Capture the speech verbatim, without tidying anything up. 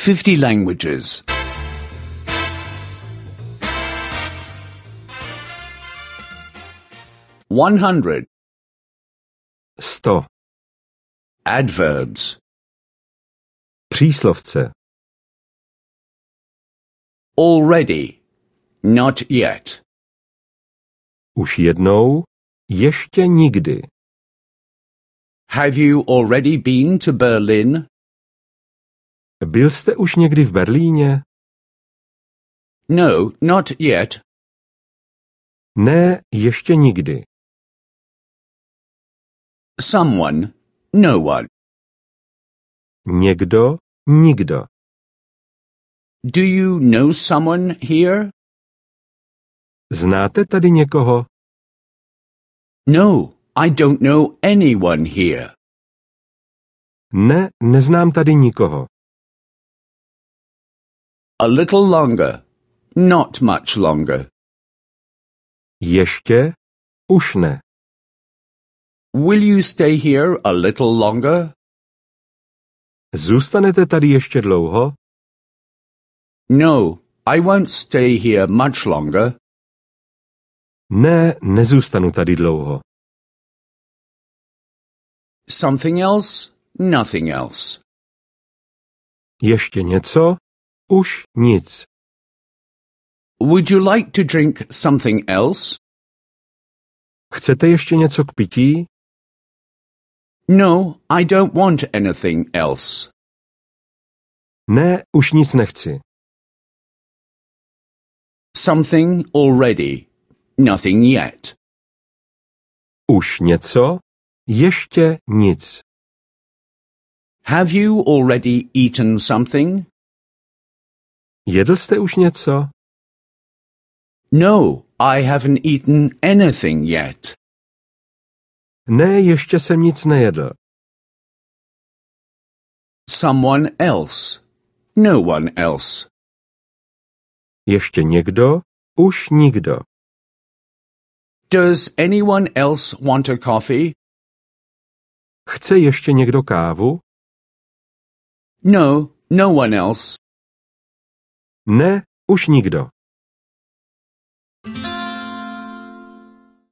fifty languages. one hundred. Sto. Adverbs. Příslovce. Already. Not yet. Už jednou, ještě nikdy. Have you already been to Berlin? Byl jste už někdy v Berlíně? No, not yet. Ne, ještě nikdy. Someone, no one. Někdo, nikdo. Do you know someone here? Znáte tady někoho? No, I don't know anyone here. Ne, neznám tady nikoho. A little longer. Not much longer. Ještě? Už ne. Will you stay here a little longer? Zůstanete tady ještě dlouho? No, I won't stay here much longer. Ne, nezůstanu tady dlouho. Something else? Nothing else. Ještě něco? Už nic. Would you like to drink something else? Chcete ještě něco k pití? No, I don't want anything else. Ne, už nic nechci. Something already. Nothing yet. Už něco? Ještě nic. Have you already eaten something? Jedl jste už něco? No, I haven't eaten anything yet. Ne, ještě jsem nic nejedl. Someone else. No one else. Ještě někdo? Už nikdo. Does anyone else want a coffee? Chce ještě někdo kávu? No, no one else. Ne, už nikdo.